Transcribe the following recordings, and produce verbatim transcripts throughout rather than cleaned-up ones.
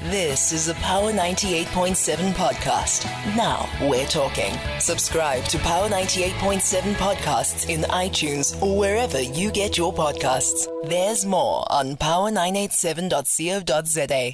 This is a Power ninety-eight point seven podcast. Now we're talking. Subscribe to Power ninety-eight point seven podcasts in iTunes or wherever you get your podcasts. There's more on power nine eight seven dot co dot za.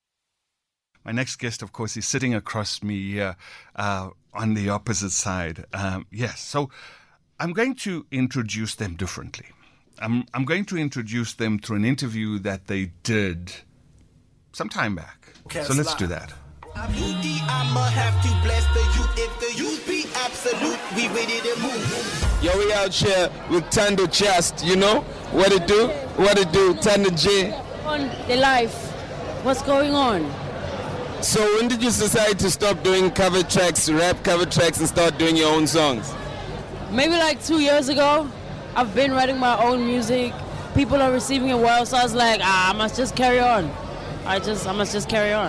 My next guest, of course, is sitting across me here uh, on the opposite side. Um, yes, so I'm going to introduce them differently. I'm, I'm going to introduce them through an interview that they did some time back. Okay, so let's do that. I'ma have to bless the youth. If the youth be absolute, we ready to move. Yo, we out here with Thando Just, you know? What it do? What it do? Thando J. On the life. What's going on? So when did you decide to stop doing cover tracks, rap cover tracks, and start doing your own songs? Maybe like two years ago. I've been writing my own music. People are receiving it well, so I was like, ah, I must just carry on. I just, I must just carry on.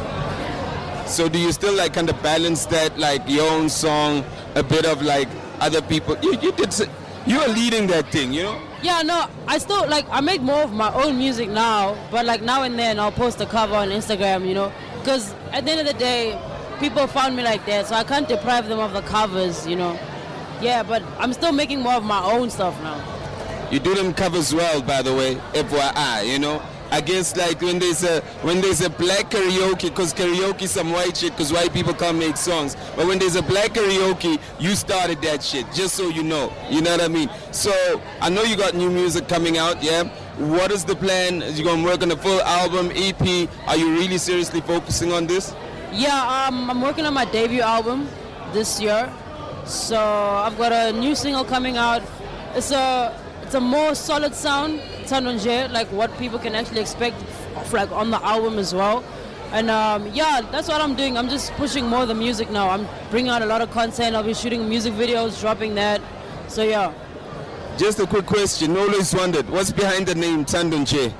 So do you still like kind of balance that, like your own song, a bit of like other people? You, you did, you are leading that thing, you know? Yeah, no, I still like, I make more of my own music now, but like now and then I'll post a cover on Instagram, you know? Because at the end of the day, people found me like that, so I can't deprive them of the covers, you know? Yeah, but I'm still making more of my own stuff now. You do them covers well, by the way, F Y I, you know? I guess like when there's a when there's a black karaoke, because karaoke is some white shit, because white people can't make songs. But when there's a black karaoke, you started that shit, just so you know. You know what I mean? So I know you got new music coming out, yeah? What is the plan? Is you gonna work on a full album, E P? Are you really seriously focusing on this? Yeah, um, I'm working on my debut album this year. So I've got a new single coming out. It's a it's a more solid sound, Thando J, like what people can actually expect of, like on the album as well. And um, yeah, that's what I'm doing. I'm just pushing more of the music now. I'm bringing out a lot of content. I'll be shooting music videos, dropping that. So yeah. Just a quick question. Always wondered, what's behind the name Thando J?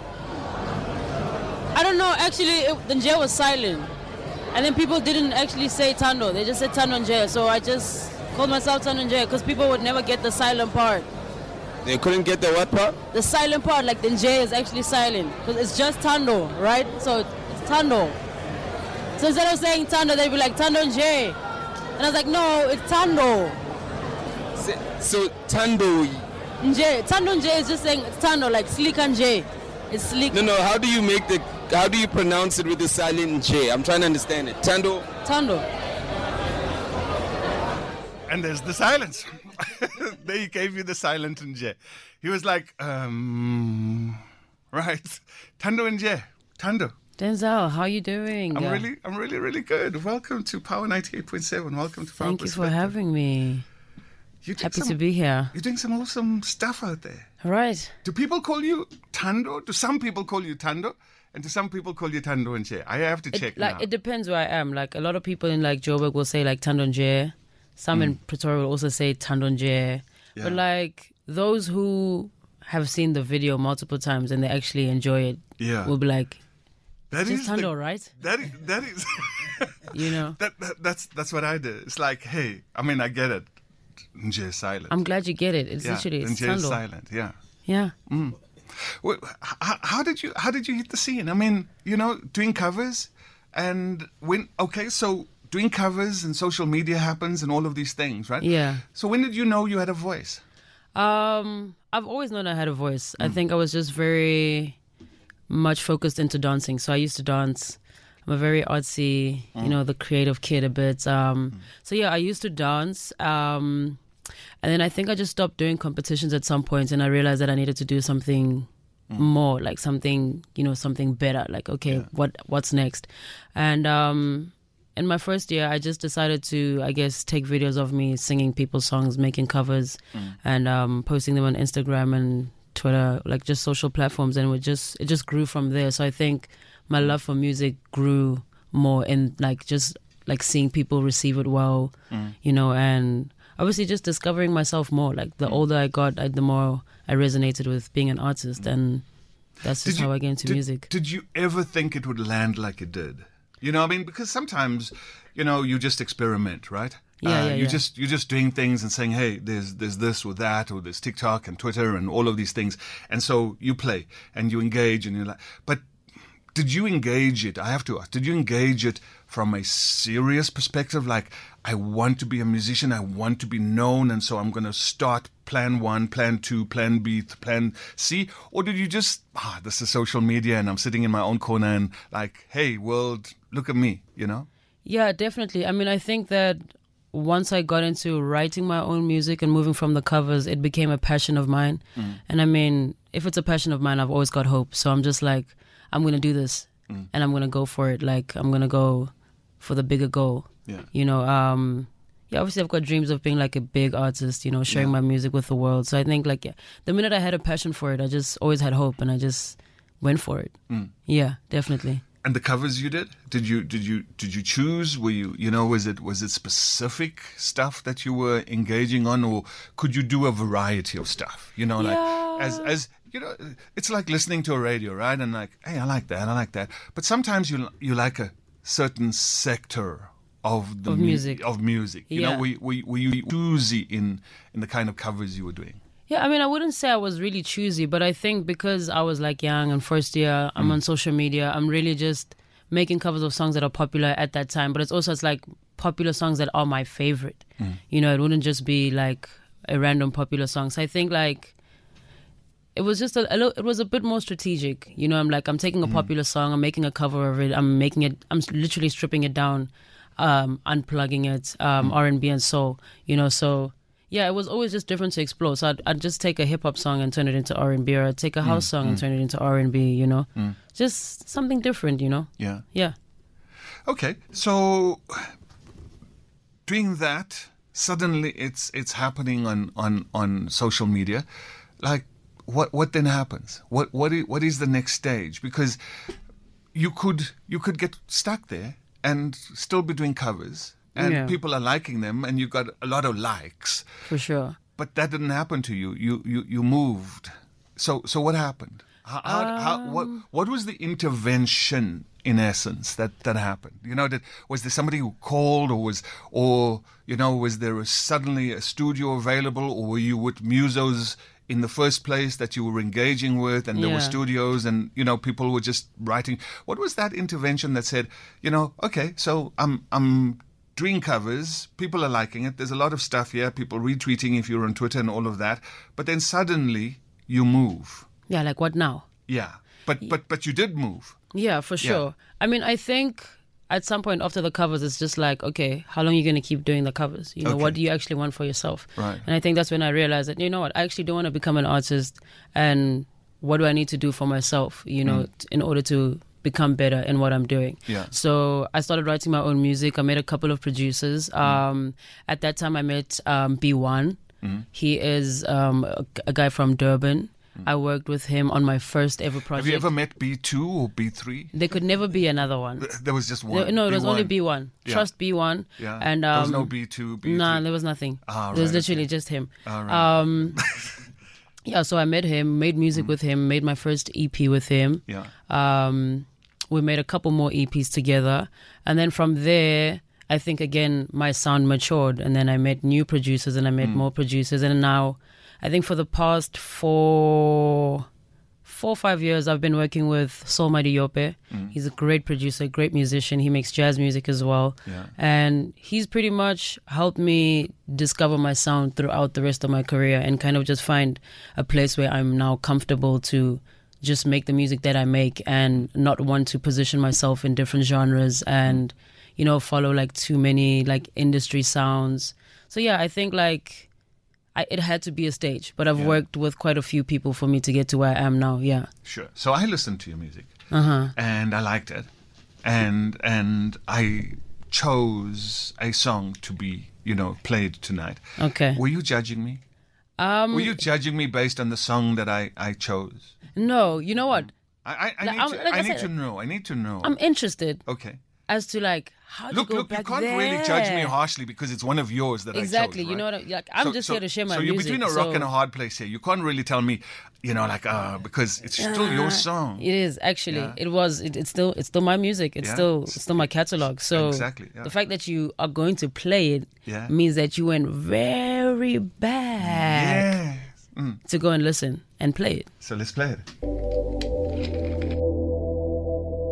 I don't know. Actually, it, the J was silent, and then people didn't actually say Thando. They just said Thando J. So I just called myself Thando J because people would never get the silent part. They couldn't get the what part? The silent part, like the J is actually silent because it's just Thando, right? So it's Thando. So instead of saying Thando, they'd be like Thando J, and I was like, no, it's Thando. So, so Thando. J. Thando J is just saying it's Thando, like Slick and J. It's Slick. No, no. How do you make the? How do you pronounce it with the silent J? I'm trying to understand it. Thando. Thando. And there's the silence. There he gave you the silent and J. He was like, um, right, Thando and J, Thando. Denzel, how are you doing? I'm really, I'm really, really good. Welcome to Power ninety-eight point seven. Welcome to Power Thank you for having me. Happy some, to be here. You're doing some awesome stuff out there. Right. Do people call you Thando? Do some people call you Thando? And do some people call you Thando and J? I have to it, check like, now. It depends where I am. Like, a lot of people in, like, Joburg will say, like, Thando and J. Some mm. in Pretoria will also say Thando and J. Yeah. But, like, those who have seen the video multiple times and they actually enjoy it yeah. will be like, that just is Thando, the, right? That is, that is you know? That, that That's that's what I did. It's like, hey, I mean, I get it. Njay is silent. I'm glad you get it. It's yeah, literally it's Njay is Thando. silent. Yeah. Yeah. Mm. Well, how, how did you how did you hit the scene? I mean, you know, doing covers, and when okay, so doing covers and social media happens and all of these things, right? Yeah. So when did you know you had a voice? Um, I've always known I had a voice. Mm. I think I was just very much focused into dancing. So I used to dance. I'm a very artsy, mm. you know, the creative kid a bit. Um, mm. So yeah, I used to dance. Um, and then I think I just stopped doing competitions at some point, and I realized that I needed to do something mm. more, like something, you know, something better. Like, okay, yeah. what what's next? And um, in my first year, I just decided to, I guess, take videos of me singing people's songs, making covers, mm. and um, posting them on Instagram and Twitter, like just social platforms, and it just it just grew from there. So I think my love for music grew more in like just like seeing people receive it well, mm. you know, and obviously just discovering myself more. Like the mm. older I got, I, the more I resonated with being an artist, and that's just you, how I get into did, music. Did you ever think it would land like it did? You know, I mean, because sometimes, you know, you just experiment, right? Yeah, uh, yeah, you yeah. just you're just doing things and saying, hey, there's there's this or that, or there's TikTok and Twitter and all of these things, and so you play and you engage and you're like, but did you engage it? I have to ask, did you engage it from a serious perspective? Like, I want to be a musician, I want to be known, and so I'm going to start plan one, plan two, plan B, plan C? Or did you just, ah, this is social media and I'm sitting in my own corner and like, hey, world, look at me, you know? Yeah, definitely. I mean, I think that once I got into writing my own music and moving from the covers, it became a passion of mine. Mm. And I mean, if it's a passion of mine, I've always got hope. So I'm just like, I'm going to do this mm. and I'm going to go for it. Like, I'm going to go for the bigger goal. Yeah. You know, um, yeah, obviously I've got dreams of being like a big artist, you know, sharing yeah. my music with the world. So I think like, yeah, the minute I had a passion for it, I just always had hope and I just went for it. Mm. Yeah, definitely. And the covers you did, did you did you did you choose? Were you you know was it was it specific stuff that you were engaging on, or could you do a variety of stuff? You know, like yeah. as as you know, it's like listening to a radio, right? And like, hey, I like that, I like that. But sometimes you you like a certain sector of the of mu- music of music. You yeah. know, were, were, were you choosy in in the kind of covers you were doing? Yeah, I mean, I wouldn't say I was really choosy, but I think because I was like young and first year, I'm mm. on social media, I'm really just making covers of songs that are popular at that time. But it's also, it's like popular songs that are my favorite. Mm. You know, it wouldn't just be like a random popular song. So I think like it was just a, a little, it was a bit more strategic. You know, I'm like, I'm taking a mm. popular song, I'm making a cover of it, I'm making it, I'm literally stripping it down, um, unplugging it, um, mm. R and B and soul, you know, so... Yeah, it was always just different to explore. So I'd, I'd just take a hip hop song and turn it into R and B, or I'd take a house mm, song mm. and turn it into R and B, you know? Mm. Just something different, you know? Yeah. Yeah. Okay, so doing that, suddenly it's it's happening on, on, on social media. Like, what what then happens? What what is, what is the next stage? Because you could you could get stuck there and still be doing covers. And yeah. people are liking them, and you got a lot of likes. For sure. But that didn't happen to you. You you, you moved. So so what happened? How, how, um, how, what what was the intervention in essence that, that happened? You know, that was there somebody who called, or was or you know was there a, suddenly a studio available, or were you with musos in the first place that you were engaging with, and there yeah. were studios, and you know people were just writing? What was that intervention that said, you know, okay, so I'm I'm doing covers, people are liking it, there's a lot of stuff here, people retweeting if you're on Twitter and all of that, but then suddenly you move. Yeah, like what now? Yeah, but but but you did move. Yeah, for sure. Yeah. I mean, I think at some point after the covers, it's just like, okay, how long are you going to keep doing the covers? You know, okay. what do you actually want for yourself? Right. And I think that's when I realized that, you know what, I actually don't want to become an artist, and what do I need to do for myself, you know, mm. in order to become better in what I'm doing. Yeah. So I started writing my own music. I met a couple of producers. Mm. Um, at that time, I met um, B one. Mm. He is um, a, a guy from Durban. Mm. I worked with him on my first ever project. Have you ever met B two or B three? There could never be another one. There was just one. There, no, it B one. was only B one. Yeah. Trust B one. Yeah. And, um, there was no B two, B three? No, nah, there was nothing. Ah, there was right, literally okay. just him. Ah, right. Um, yeah, so I met him, made music mm. with him, made my first E P with him. Yeah. Um, we made a couple more E Ps together. And then from there, I think, again, my sound matured. And then I met new producers, and I met mm. more producers. And now, I think for the past four, four or five years, I've been working with Solma Diope. Mm. He's a great producer, great musician. He makes jazz music as well. Yeah. And he's pretty much helped me discover my sound throughout the rest of my career, and kind of just find a place where I'm now comfortable to just make the music that I make, and not want to position myself in different genres and, you know, follow like too many like industry sounds. So yeah, I think like I, it had to be a stage, but I've yeah. worked with quite a few people for me to get to where I am now. Yeah. Sure. So I listened to your music uh-huh. and I liked it, and and I chose a song to be, you know, played tonight. Okay. Were you judging me? Um, Were you judging me based on the song that I, I chose? No, you know what? I, I, I No, need, I'm- to, like I I need said- to know. I need to know. I'm interested okay. as to like how do Look, you go look, you back can't there? really judge me harshly because it's one of yours that Exactly. I chose. You know right? what? I- Like I'm So- just so- here to share my So you're music. between a rock so- and a hard place here. You can't really tell me, you know, like, uh, because it's still your song. It is actually. Yeah. It was. It, it's still. It's still my music. It's Yeah. still. It's still my catalog. So Exactly, yeah. the fact that you are going to play it Yeah. means that you went very back Yes. Mm. to go and listen and play it. So let's play it.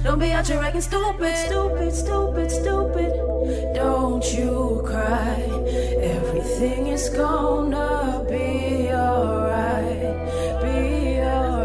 Don't be out here acting stupid, stupid, stupid, stupid. Don't you cry. Everything is gonna be alright. Be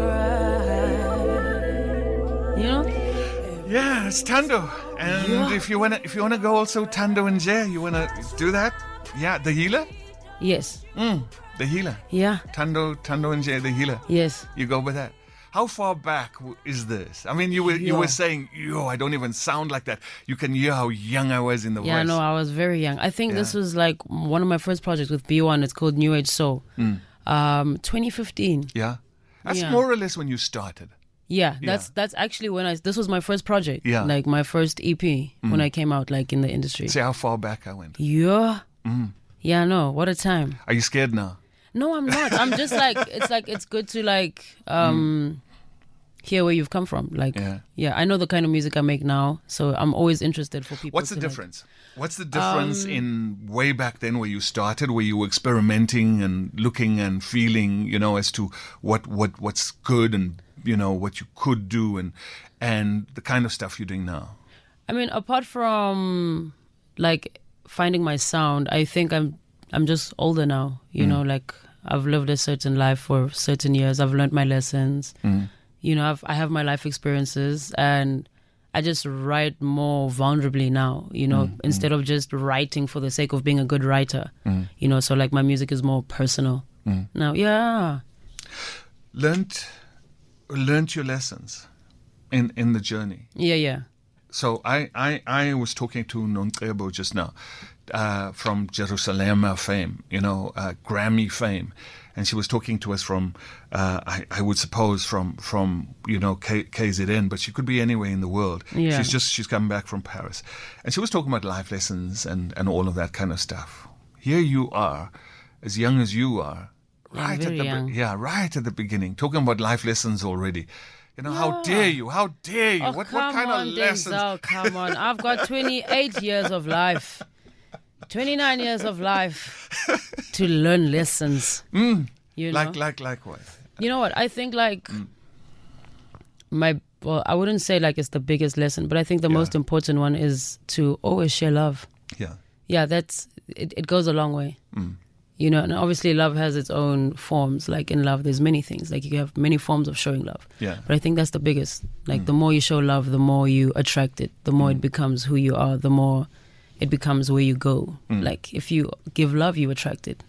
alright. You know? Yeah, it's Thando. And Yeah. if you wanna if you wanna go also Thando and Jay, you wanna do that? Yeah, the healer? Yes. Mm, the healer. Yeah. Thando, Thando and Jay, the healer. Yes. You go with that. How far back w- is this? I mean, you were you Yeah. were saying, yo, I don't even sound like that. You can hear how young I was in the Yeah, voice. no, I was very young. I think this Yeah. was like one of my first projects with B one. It's called New Age Soul. Um, twenty fifteen. Yeah, that's Yeah. more or less when you started. Yeah, Yeah. that's that's actually when I. This was my first project. Yeah. Like my first E P when I came out, like in the industry. See how far back I went. Yeah. Yeah, no. What a time. Are you scared now? No, I'm not. I'm just like it's like it's good to like um hear where you've come from. Like Yeah. yeah, I know the kind of music I make now, so I'm always interested for people. What's the to, like- difference? What's the difference Um, in way back then where you started, where you were experimenting and looking and feeling, you know, as to what, what what's good and, you know, what you could do and and the kind of stuff you're doing now? I mean, apart from like finding my sound, I think I'm I'm just older now. You know, like I've lived a certain life for certain years. I've learned my lessons. You know, I've, I have my life experiences, and I just write more vulnerably now. You know, instead of just writing for the sake of being a good writer. You know, so like my music is more personal now. Yeah. Learned learned your lessons in in the journey. Yeah, yeah. So I, I, I was talking to Nonqebo just now uh, from Jerusalem fame, you know, uh, Grammy fame. And she was talking to us from, uh, I, I would suppose, from, from you know, K, KZN, but she could be anywhere in the world. Yeah. She's just, she's come back from Paris. And she was talking about life lessons and, and all of that kind of stuff. Here you are, as young as you are, Yeah, right at very the be- young. yeah, right at the beginning, talking about life lessons already. You know, how dare you? How dare you? Oh, what, come what kind on, of lessons? Denzel, come on. I've got twenty-eight years of life, twenty-nine years of life to learn lessons. You know? Like, like, like what? You know what? I think like my, well, I wouldn't say like it's the biggest lesson, but I think the Yeah. most important one is to always share love. Yeah. Yeah, that's, it, it goes a long way. You know, and obviously love has its own forms. Like in love, there's many things. Like you have many forms of showing love. Yeah. But I think that's the biggest. Like the more you show love, the more you attract it. The more it becomes who you are, the more it becomes where you go. Like if you give love, you attract it.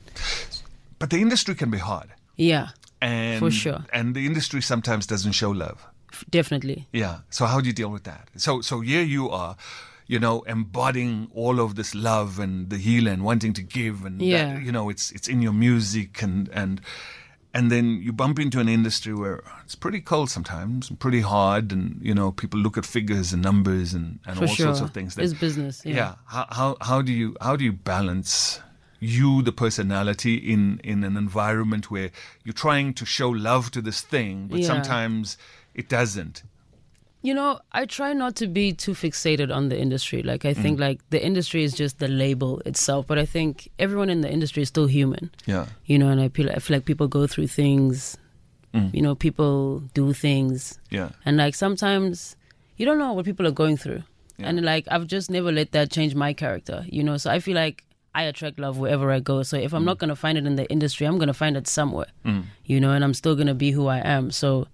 But the industry can be hard. Yeah, And, For sure. And the industry sometimes doesn't show love. f- definitely. Yeah. So how do you deal with that? So, so here you are, you know, embodying all of this love and the healer and wanting to give, and Yeah. that, you know, it's it's in your music, and and and then you bump into an industry where it's pretty cold sometimes, and pretty hard, and you know, people look at figures and numbers and, and For all sure. sorts of things. that- It's business. Yeah. yeah. How, how how do you how do you balance you, the personality, in in an environment where you're trying to show love to this thing, but Yeah. sometimes it doesn't? You know, I try not to be too fixated on the industry. Like, I think, like, the industry is just the label itself. But I think everyone in the industry is still human. Yeah. You know, and I feel, I feel like people go through things. You know, people do things. Yeah. And, like, sometimes you don't know what people are going through. Yeah. And, like, I've just never let that change my character, you know. So I feel like I attract love wherever I go. So if I'm not going to find it in the industry, I'm going to find it somewhere, you know, and I'm still going to be who I am. So,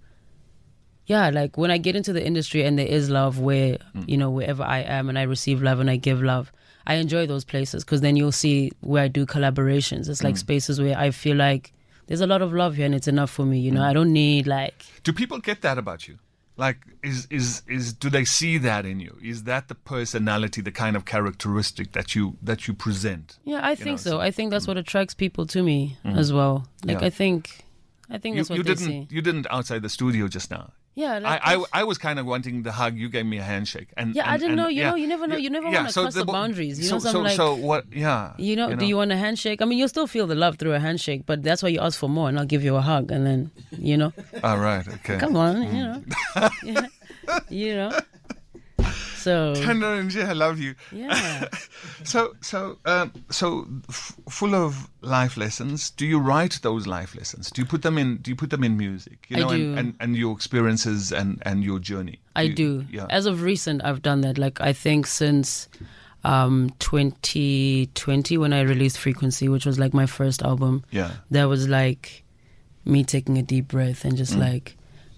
yeah, like when I get into the industry and there is love where, you know, wherever I am and I receive love and I give love, I enjoy those places, because then you'll see where I do collaborations. It's like spaces where I feel like there's a lot of love here and it's enough for me, you know. I don't need like... Do people get that about you? Like, is is is do they see that in you? Is that the personality, the kind of characteristic that you that you present? Yeah, I think know, so. so- I think that's what attracts people to me as well. Like, Yeah. I think... I think You, that's what you they didn't see. you didn't outside the studio just now. Yeah, like I, I, that's- I was kind of wanting the hug. You gave me a handshake, and Yeah, I and- didn't and- know, you yeah. know, you never know, you never Yeah, wanna so cross the bo- boundaries, you so, know, so I'm so, like- so what? Yeah, You know, do you want a handshake? I mean, you'll still feel the love through a handshake, but that's why you ask for more, and I'll give you a hug, and then, you know, All right, okay. come on, you know, yeah, you know. So Tando and Jay, I love you. yeah. So, so, um, so, f- full of life lessons. Do you write those life lessons? Do you put them in? Do you put them in music? You I know, do. And, and, and your experiences and, and your journey. I You- do. Yeah. As of recent, I've done that. Like, I think since um, twenty twenty, when I released Frequency, which was like my first album, yeah. that was like me taking a deep breath and just like,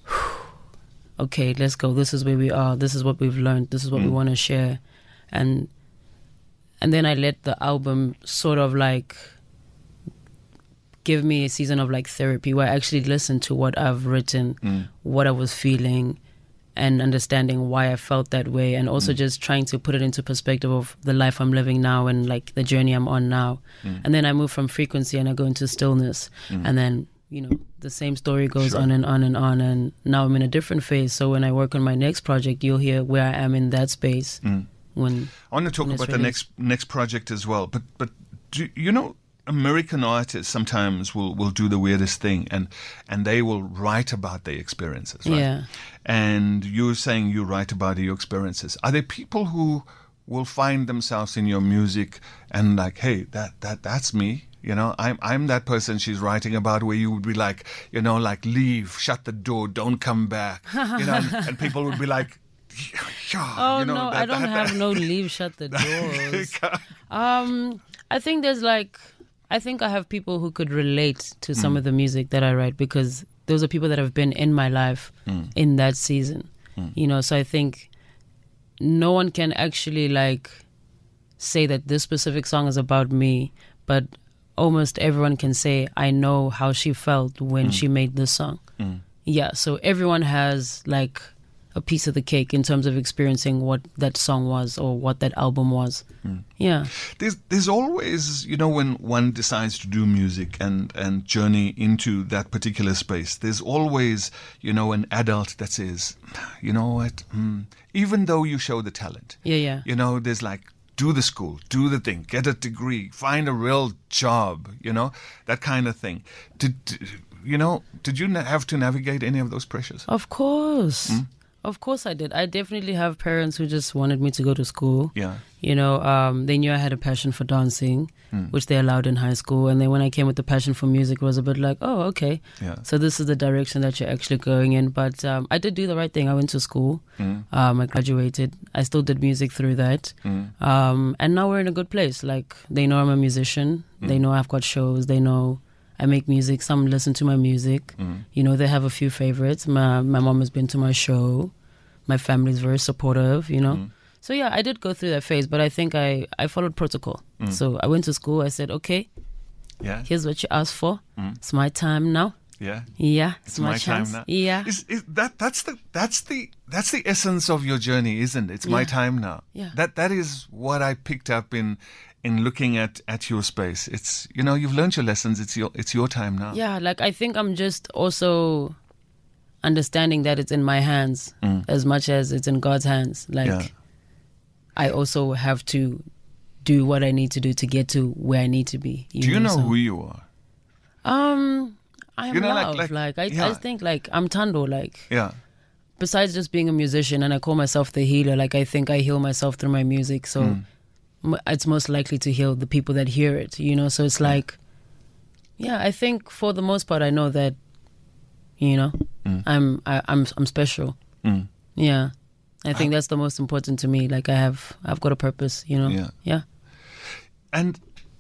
okay, let's go. This is where we are. This is what we've learned. This is what we want to share. And and then I let the album sort of like give me a season of like therapy where I actually listened to what I've written, Mm. what I was feeling, and understanding why I felt that way, and also just trying to put it into perspective of the life I'm living now and like the journey I'm on now. And then I move from Frequency and I go into Stillness, and then, you know, the same story goes Sure. on and on and on, and now I'm in a different phase. So when I work on my next project, you'll hear where I am in that space. When I want to talk when it's about the released. next next project as well. But but do, you know, American artists sometimes will, will do the weirdest thing, and and they will write about their experiences, right? Yeah. And you're saying you write about your experiences. Are there people who will find themselves in your music and like, hey, that that that's me? You know, I'm I'm that person she's writing about, where you would be like, you know, like, leave, shut the door, don't come back. You know, and, and people would be like, yeah, Oh you know, no, that- I don't that- have no leave, shut the doors. Um, I think there's like, I think I have people who could relate to some Mm. of the music that I write, because those are people that have been in my life Mm. in that season. You know, so I think no one can actually like say that this specific song is about me, but almost everyone can say, I know how she felt when she made this song. Yeah, so everyone has like a piece of the cake in terms of experiencing what that song was or what that album was. Yeah. There's there's always, you know, when one decides to do music and, and journey into that particular space, there's always, you know, an adult that says, you know what, mm, even though you show the talent, Yeah, yeah. you know, there's like, do the school, do the thing, get a degree, find a real job, you know, that kind of thing. Did, you know, did you na- have to navigate any of those pressures? Of course. Of course I did. I definitely have parents who just wanted me to go to school. Yeah. You know, um, they knew I had a passion for dancing, which they allowed in high school. And then when I came with the passion for music, it was a bit like, oh, okay. Yeah. So this is the direction that you're actually going in. But um, I did do the right thing. I went to school. Um, I graduated. I still did music through that. Um, and now we're in a good place. Like, they know I'm a musician. They know I've got shows. They know I make music. Some listen to my music. You know, they have a few favorites. My, my mom has been to my show. My family's very supportive, you know. So yeah, I did go through that phase, but I think I, I followed protocol. So I went to school. I said, okay, Yeah. here's what you asked for. It's my time now. Yeah. Yeah, it's, It's my, my chance. time now. Yeah, Is, is that that's the that's the that's the essence of your journey, isn't it? It's my Yeah. time now. Yeah. That that is what I picked up in in looking at, at your space. It's, you know, you've learned your lessons. It's your it's your time now. yeah. Like, I think I'm just also understanding that it's in my hands as much as it's in God's hands. Like, Yeah. I also have to do what I need to do to get to where I need to be. Do you know so- who you are? Um, I am You know, like- love. like- Like, I, yeah. I think like I'm Tando. Like, Yeah. besides just being a musician, and I call myself the healer. Like, I think I heal myself through my music. So m- it's most likely to heal the people that hear it. You know. So it's like, yeah. I think for the most part, I know that, you know, I'm I, I'm I'm special. Mm. Yeah. I think that's the most important to me. Like, I have I've got a purpose. You know. Yeah. Yeah. And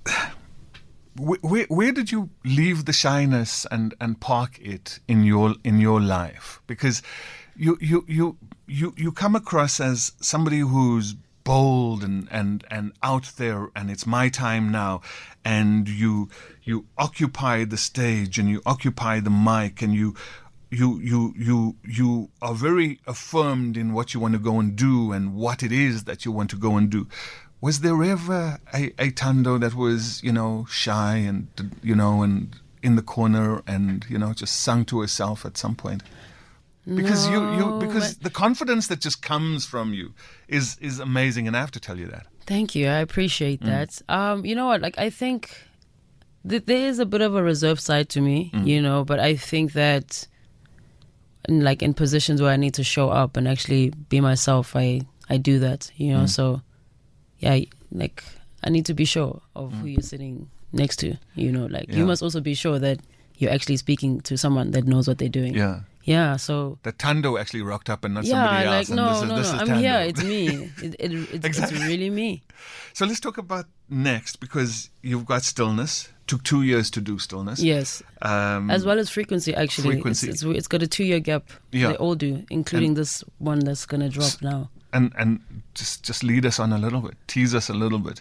wh- where where did you leave the shyness and, and park it in your in your life? Because you you you you, you come across as somebody who's bold and, and, and out there, and it's my time now, and you you occupy the stage and you occupy the mic, and you you you you you are very affirmed in what you want to go and do and what it is that you want to go and do. Was there ever a, a Tando that was, you know, shy and, you know, and in the corner and, you know, just sung to herself at some point? Because you, you No, because but- the confidence that just comes from you is is amazing, and I have to tell you that. Thank you. I appreciate that. Um, you know what? Like, I think th- there is a bit of a reserved side to me, you know, but I think that in, like, in positions where I need to show up and actually be myself, I, I do that, you know. Mm. So yeah, like I need to be sure of mm. who you're sitting next to, you know, like yeah. you must also be sure that you're actually speaking to someone that knows what they're doing. Yeah. Yeah, so... That Thando actually rocked up and not yeah, somebody else. Like, no, and this no, is, this no, is I'm Thando. here, it's me. It, it, it's, exactly. it's really me. So let's talk about next, because you've got Stillness. Took two years to do Stillness. Yes. Um, As well as Frequency, actually. Frequency. It's, it's, it's got a two-year gap. Yeah. They all do, including and, this one that's going to drop now. And and just, just lead us on a little bit. Tease us a little bit.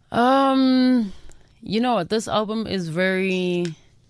Um, You know what? This album is very...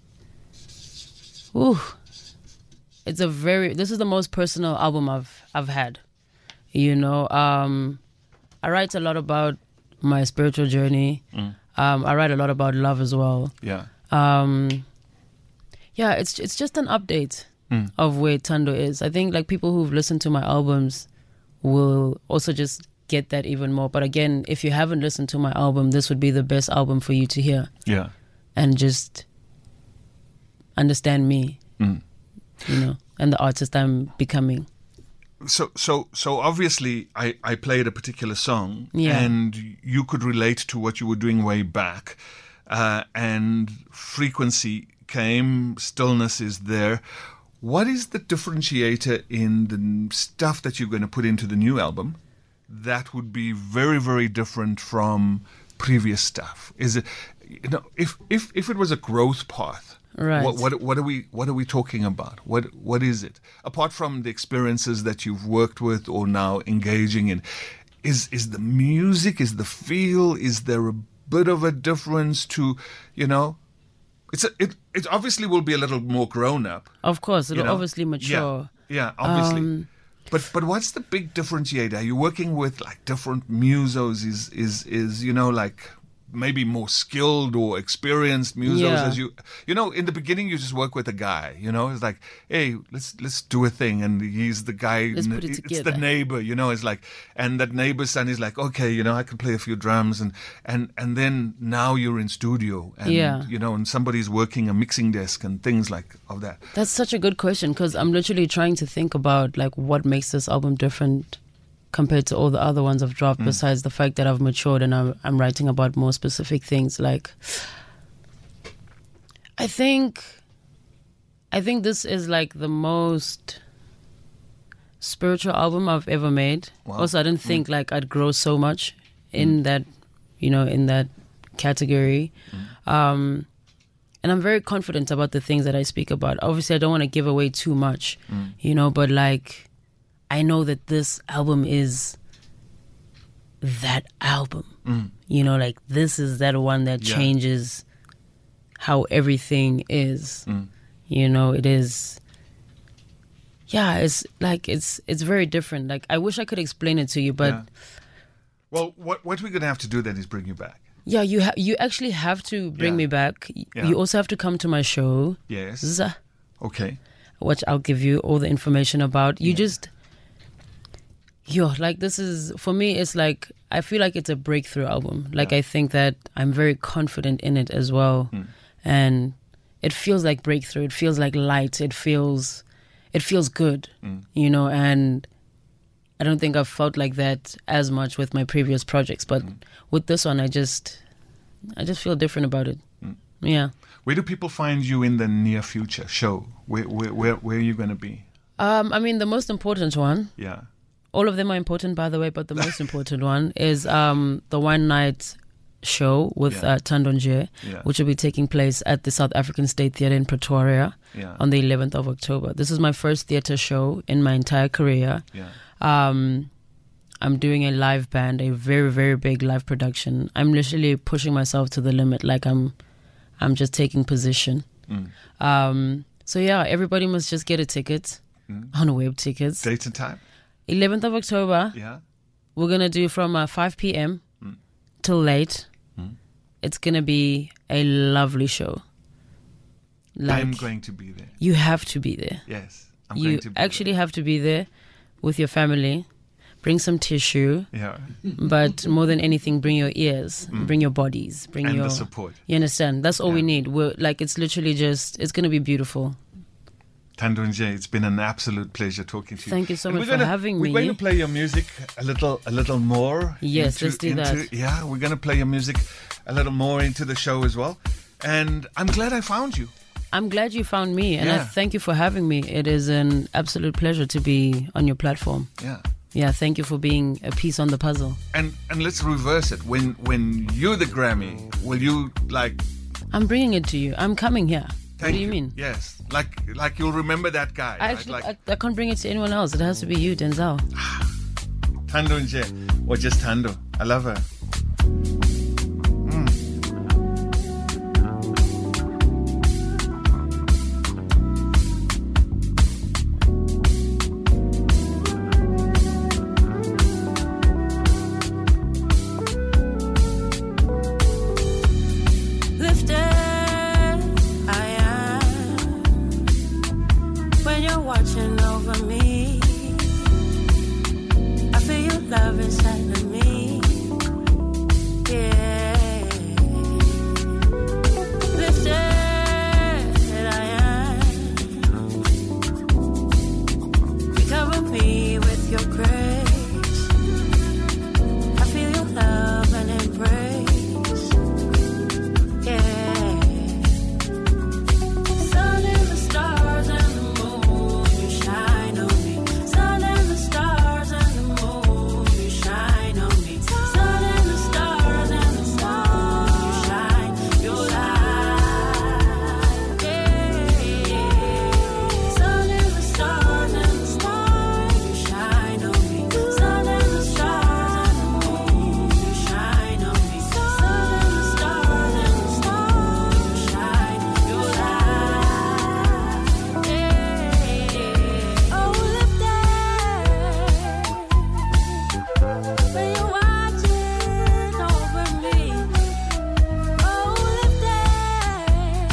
Ooh... It's a very, this is the most personal album I've I've had, you know. Um, I write a lot about my spiritual journey. Mm. Um, I write a lot about love as well. Yeah. Um, yeah, it's it's just an update mm. of where Thando is. I think like people who've listened to my albums will also just get that even more. But again, if you haven't listened to my album, this would be the best album for you to hear. Yeah. And just understand me. Mm. You know, and the artist I'm becoming. So, so, so obviously, I, I played a particular song, yeah. and you could relate to what you were doing way back, uh, and Frequency came, Stillness is there. What is the differentiator in the stuff that you're going to put into the new album that would be very, very different from previous stuff? Is it, you know, if if if it was a growth path? Right. What, what what are we what are we talking about? What what is it? Apart from the experiences that you've worked with or now engaging in, is is the music, is the feel, is there a bit of a difference to, you know, it's a, it it obviously will be a little more grown up. Of course, it'll you know? obviously mature. Yeah, yeah obviously. Um, but but what's the big differentiator? Are you working with like different musos? Is is is you know like maybe more skilled or experienced musos yeah. as you you know in the beginning you just work with a guy, you know, it's like, hey, let's let's do a thing, and he's the guy, let's put it it's together. the neighbor, you know, it's like, and that neighbor's son is like, okay, you know, I can play a few drums, and and and then now you're in studio, and yeah. you know, and somebody's working a mixing desk and things like of that. That's such a good question, because I'm literally trying to think about like what makes this album different compared to all the other ones I've dropped, mm. besides the fact that I've matured and I'm, I'm writing about more specific things. Like, I think, I think this is like the most spiritual album I've ever made. Wow. Also, I didn't think mm. like I'd grow so much in mm. that, you know, in that category. Mm. Um, and I'm very confident about the things that I speak about. Obviously, I don't want to give away too much, mm. you know, but like, I know that this album is that album. Mm. You know, like this is that one that yeah. changes how everything is. Mm. You know, it is. Yeah, it's like it's it's very different. Like I wish I could explain it to you, but yeah. well, what what we're gonna have to do then is bring you back. Yeah, you ha- you actually have to bring yeah. me back. Yeah. You also have to come to my show. Yes. Z- okay. Which I'll give you all the information about. You yeah. just. Yo, like this is, for me, it's like, I feel like it's a breakthrough album. Like, yeah. I think that I'm very confident in it as well. Mm. And it feels like breakthrough. It feels like light. It feels, it feels good, mm. you know, and I don't think I've felt like that as much with my previous projects. But mm. with this one, I just, I just feel different about it. Mm. Yeah. Where do people find you in the near future show? Where, where, where, where are you going to be? Um, I mean, the most important one. Yeah. All of them are important, by the way, but the most important one is um, the one night show with yeah. uh, Thando Nje, yeah. which will be taking place at the South African State Theatre in Pretoria yeah. on the eleventh of October. This is my first theatre show in my entire career. Yeah. Um, I'm doing a live band, a very, very big live production. I'm literally pushing myself to the limit, like I'm, I'm just taking position. Mm. Um, so yeah, everybody must just get a ticket mm. on Web Tickets. Date and time? eleventh of October. Yeah. We're going to do from uh, five p.m. Mm. till late. Mm. It's going to be a lovely show. Like, I'm going to be there. You have to be there. Yes. I'm you going to be actually there. have to be there with your family. Bring some tissue. Yeah. But more than anything, bring your ears. Mm. Bring your bodies. Bring and your the support. You understand? That's all yeah. we need. We're like, it's literally just, it's going to be beautiful. Thando Nje, it's been an absolute pleasure talking to you. Thank you so And much we're gonna, for having we're me. We're going to play your music a little, a little more. Yes, into, let's do into, that. Yeah, we're going to play your music a little more into the show as well. And I'm glad I found you. I'm glad you found me, and I Yeah. thank you for having me. It is an absolute pleasure to be on your platform. Yeah. Yeah, thank you for being a piece on the puzzle. And and let's reverse it. When when you're the Grammy, will you like? I'm bringing it to you. I'm coming here. Thank what do you, mean? Yes, like like you'll remember that guy. I right? actually, like I, I can't bring it to anyone else. It has to be you, Denzel. Thando Nje, or just Thando. I love her. Lifted, I am. When you're watching over me, I feel your love inside of me. Yeah. Lifted, I am. You cover me with your grace. I feel your love and embrace. Yeah. Sun and the stars and the moon, you shine on me. Sun and the stars and the moon, you shine on me. Sun and the stars and the moon, you shine your light. Yeah. Sun and the stars and the moon, you shine on me. Sun and the stars and the moon, you shine on me. Sun and the stars and the moon, you shine your light. Yeah. Oh, lifted, when you're watching over me. Oh, lifted,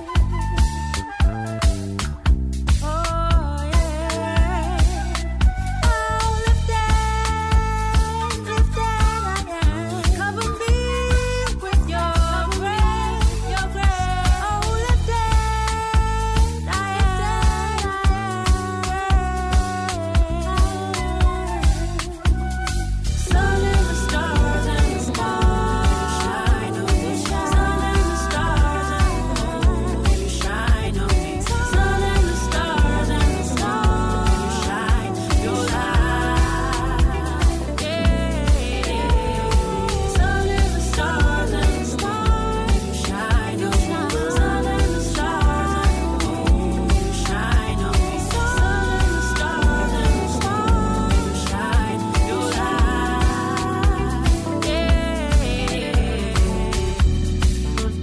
oh yeah. Oh, lifted, lifted I am. Cover me with your grace, your grace. Oh, lifted I am. Sun and the stars and the moon, you shine on me. Sun and the stars and the moon, you shine on me. Sun and the stars and the moon, you shine your light. Yeah. Sun and the stars and the moon, you shine on me. Sun and the stars and the moon, you shine on me. Sun and the stars and the moon, you shine your light. Yeah.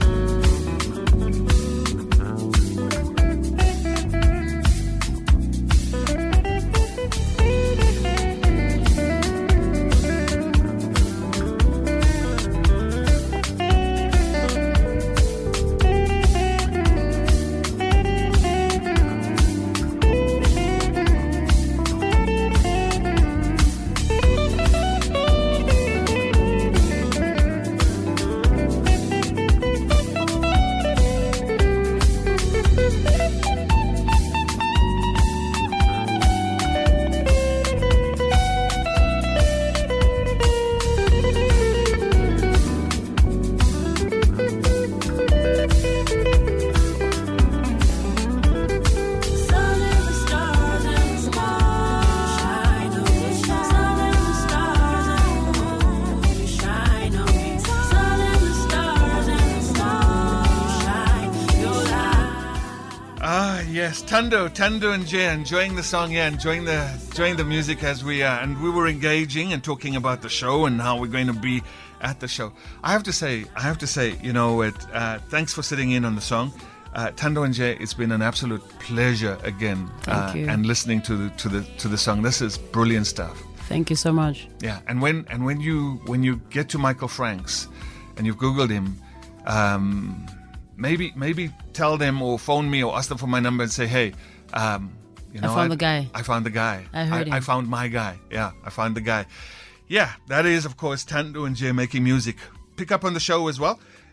Sun and the stars and the moon, shine on me. Sun and the stars and the moon, you shine on me. Sun and the stars and the moon, shine your light. Ah, yes, Thando, Thando Nje, enjoying the song, yeah, enjoying the enjoying the music as we are, and we were engaging and talking about the show and how we're going to be at the show. I have to say, I have to say, you know, it, uh, thanks for sitting in on the song, uh, Thando Nje. It's been an absolute pleasure again, Thank uh, you. and listening to the to the to the song. This is brilliant stuff. Thank you so much. Yeah, and when and when you when you get to Michael Franks, and you've Googled him, um, maybe maybe tell them or phone me or ask them for my number and say, hey, um, you know, found the guy. I found the guy. I heard I, I him. found my guy. Yeah, I found the guy. Yeah, that is of course Thando Nje making music. Pick up on the show as well.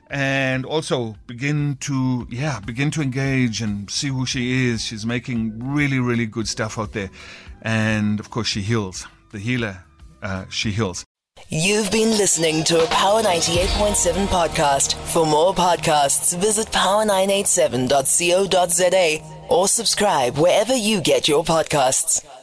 and also begin to, yeah, begin to engage and see who she is. She's making really, really good stuff out there. And of course, she heals. The healer, uh, she heals. You've been listening to a Power ninety-eight point seven podcast. For more podcasts, visit power nine eight seven dot co dot za or subscribe wherever you get your podcasts.